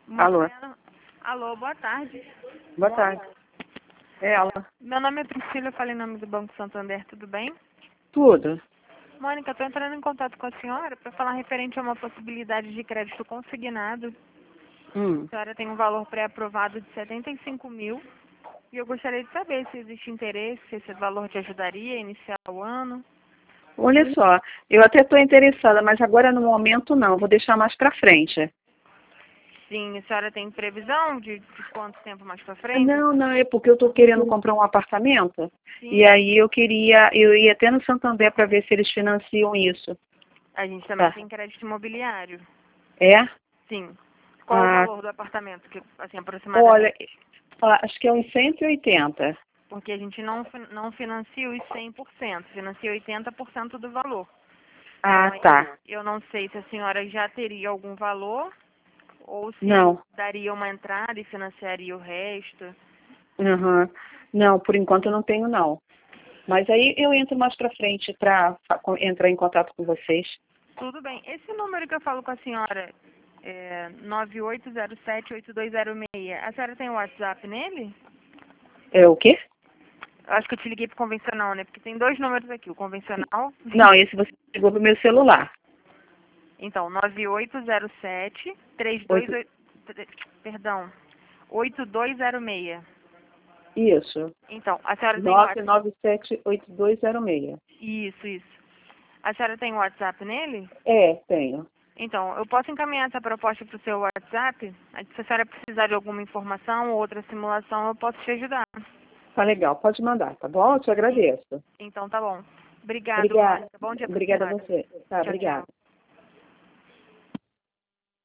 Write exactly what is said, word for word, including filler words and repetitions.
Alô, Mônica, alô, boa tarde. boa tarde. É ela. Meu nome é Priscila, eu falei em nome do Banco Santander, tudo bem? Tudo. Mônica, estou entrando em contato com a senhora para falar referente a uma possibilidade de crédito consignado. Hum. A senhora tem um valor pré-aprovado de setenta e cinco mil e eu gostaria de saber se existe interesse, se esse valor te ajudaria a iniciar o ano. Olha só, eu até estou interessada, mas agora no momento não, vou deixar mais para frente. Sim, a senhora tem previsão de, de quanto tempo mais para frente? Não, não, é porque eu estou querendo comprar um apartamento. Sim. E aí eu queria, eu ia até no Santander para ver se eles financiam isso. A gente também Tá. tem crédito imobiliário. É? Sim. Qual Ah, o valor do apartamento? Que, assim, olha, aproximadamente. ah, acho que é uns cento e oitenta. Porque a gente não, fi- não financia os cem por cento, financia oitenta por cento do valor. Ah, Então, aí, tá. eu não sei se a senhora já teria algum valor ou se Não. daria uma entrada e financiaria o resto. Uhum. Não, por enquanto eu não tenho não. Mas aí eu entro mais para frente para entrar em contato com vocês. Tudo bem. Esse número que eu falo com a senhora, é nove oito zero sete oito dois zero seis, a senhora tem o WhatsApp nele? É o quê? Eu acho que eu te liguei pro convencional, né? Porque tem dois números aqui, o convencional. Não, esse você ligou pro meu celular. Então, nove oito zero sete três dois Oito... oito, perdão, oito dois zero seis. Isso. Então, a senhora tem o nove WhatsApp? nove sete oito dois zero seis. Isso, isso. A senhora tem o WhatsApp nele? É, tenho. Então, eu posso encaminhar essa proposta para o seu WhatsApp? Aí, se a senhora precisar de alguma informação ou outra simulação, eu posso te ajudar. Tá legal, pode mandar, tá bom? Eu te agradeço. Então, tá bom. Obrigado, Obrigada. Mônica. Bom dia para a Obrigada a senhora. você. Tá, Tchau, tchau. obrigada.